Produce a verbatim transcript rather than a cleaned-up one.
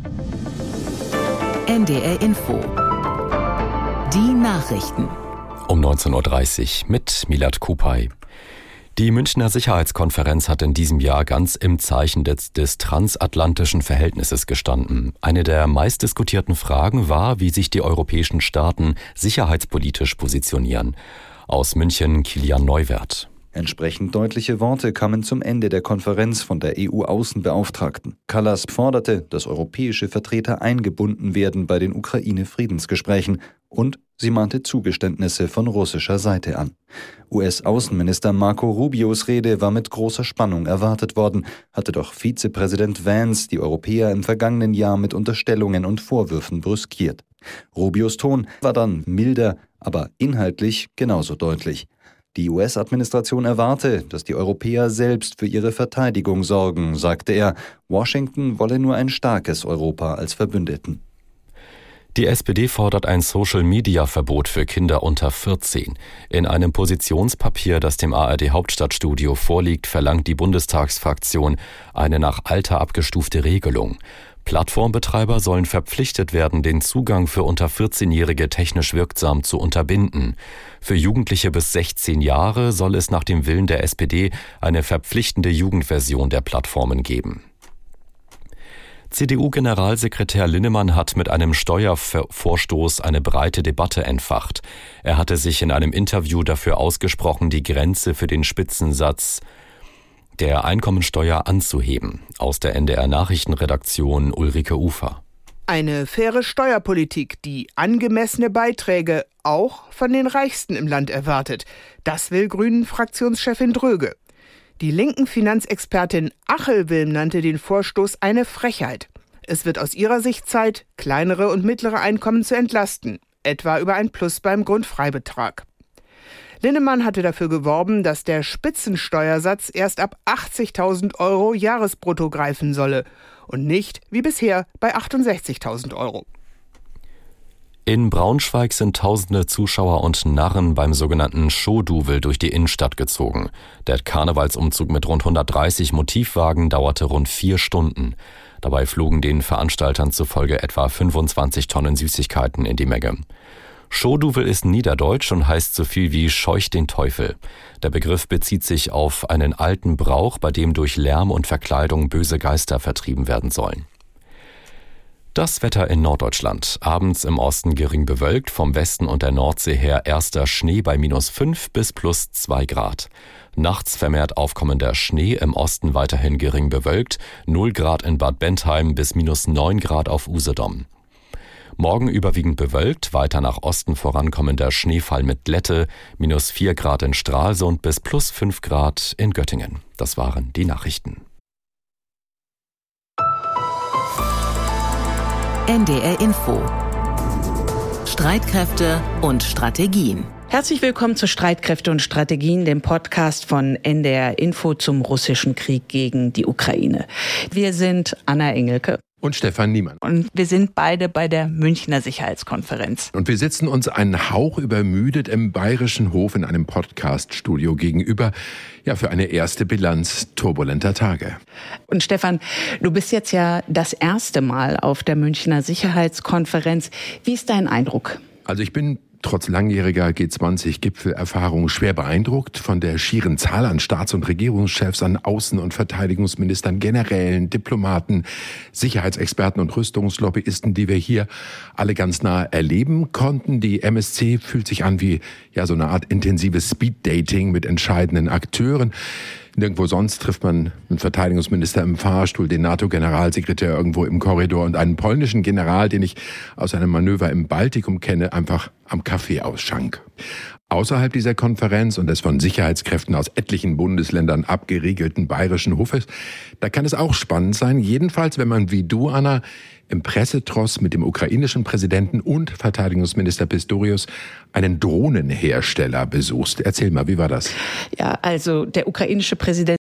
N D R Info. Die Nachrichten. Um neunzehn Uhr dreißig mit Milad Kupay. Die Münchner Sicherheitskonferenz hat in diesem Jahr ganz im Zeichen des, des transatlantischen Verhältnisses gestanden. Eine der meistdiskutierten Fragen war, wie sich die europäischen Staaten sicherheitspolitisch positionieren. Aus München Kilian Neuwert. Entsprechend deutliche Worte kamen zum Ende der Konferenz von der E U-Außenbeauftragten. Kallas forderte, dass europäische Vertreter eingebunden werden bei den Ukraine-Friedensgesprächen, und sie mahnte Zugeständnisse von russischer Seite an. U S-Außenminister Marco Rubios Rede war mit großer Spannung erwartet worden, hatte doch Vizepräsident Vance die Europäer im vergangenen Jahr mit Unterstellungen und Vorwürfen brüskiert. Rubios Ton war dann milder, aber inhaltlich genauso deutlich. Die U S-Administration erwarte, dass die Europäer selbst für ihre Verteidigung sorgen, sagte er. Washington wolle nur ein starkes Europa als Verbündeten. Die S P D fordert ein Social-Media-Verbot für Kinder unter vierzehn. In einem Positionspapier, das dem A R D-Hauptstadtstudio vorliegt, verlangt die Bundestagsfraktion eine nach Alter abgestufte Regelung. Plattformbetreiber sollen verpflichtet werden, den Zugang für unter vierzehnjährige technisch wirksam zu unterbinden. Für Jugendliche bis sechzehn Jahre soll es nach dem Willen der S P D eine verpflichtende Jugendversion der Plattformen geben. C D U-Generalsekretär Linnemann hat mit einem Steuervorstoß eine breite Debatte entfacht. Er hatte sich in einem Interview dafür ausgesprochen, die Grenze für den Spitzensatz der Einkommensteuer anzuheben. Aus der N D R-Nachrichtenredaktion Ulrike Ufer. Eine faire Steuerpolitik, die angemessene Beiträge auch von den Reichsten im Land erwartet. Das will Grünen-Fraktionschefin Dröge. Die linken Finanzexpertin Achelwilm nannte den Vorstoß eine Frechheit. Es wird aus ihrer Sicht Zeit, kleinere und mittlere Einkommen zu entlasten, etwa über ein Plus beim Grundfreibetrag. Linnemann hatte dafür geworben, dass der Spitzensteuersatz erst ab achtzigtausend Euro Jahresbrutto greifen solle und nicht, wie bisher, bei achtundsechzigtausend Euro. In Braunschweig sind tausende Zuschauer und Narren beim sogenannten Show-Duvel durch die Innenstadt gezogen. Der Karnevalsumzug mit rund hundertdreißig Motivwagen dauerte rund vier Stunden. Dabei flogen den Veranstaltern zufolge etwa fünfundzwanzig Tonnen Süßigkeiten in die Menge. Show-Duvel ist niederdeutsch und heißt so viel wie scheucht den Teufel. Der Begriff bezieht sich auf einen alten Brauch, bei dem durch Lärm und Verkleidung böse Geister vertrieben werden sollen. Das Wetter in Norddeutschland. Abends im Osten gering bewölkt, vom Westen und der Nordsee her erster Schnee bei minus fünf bis plus zwei Grad. Nachts vermehrt aufkommender Schnee, im Osten weiterhin gering bewölkt, null Grad in Bad Bentheim bis minus neun Grad auf Usedom. Morgen überwiegend bewölkt, weiter nach Osten vorankommender Schneefall mit Glätte, minus vier Grad in Stralsund bis plus fünf Grad in Göttingen. Das waren die Nachrichten. N D R Info. Streitkräfte und Strategien. Herzlich willkommen zu Streitkräfte und Strategien, dem Podcast von N D R Info zum russischen Krieg gegen die Ukraine. Wir sind Anna Engelke und Stefan Niemann. Und wir sind beide bei der Münchner Sicherheitskonferenz. Und wir sitzen uns einen Hauch übermüdet im Bayerischen Hof in einem Podcast-Studio gegenüber. Ja, für eine erste Bilanz turbulenter Tage. Und Stefan, du bist jetzt ja das erste Mal auf der Münchner Sicherheitskonferenz. Wie ist dein Eindruck? Also ich bin trotz langjähriger G zwanzig Gipfelerfahrung schwer beeindruckt von der schieren Zahl an Staats- und Regierungschefs, an Außen- und Verteidigungsministern, Generälen, Diplomaten, Sicherheitsexperten und Rüstungslobbyisten, die wir hier alle ganz nah erleben konnten. Die M S C fühlt sich an wie ja so eine Art intensives Speed-Dating mit entscheidenden Akteuren. Nirgendwo sonst trifft man einen Verteidigungsminister im Fahrstuhl, den NATO-Generalsekretär irgendwo im Korridor und einen polnischen General, den ich aus einem Manöver im Baltikum kenne, einfach am Kaffeeausschank. Außerhalb dieser Konferenz und des von Sicherheitskräften aus etlichen Bundesländern abgeriegelten Bayerischen Hofes, da kann es auch spannend sein, jedenfalls wenn man wie du, Anna, im Pressetross mit dem ukrainischen Präsidenten und Verteidigungsminister Pistorius einen Drohnenhersteller besuchst. Erzähl mal, wie war das? Ja, also der ukrainische Präsident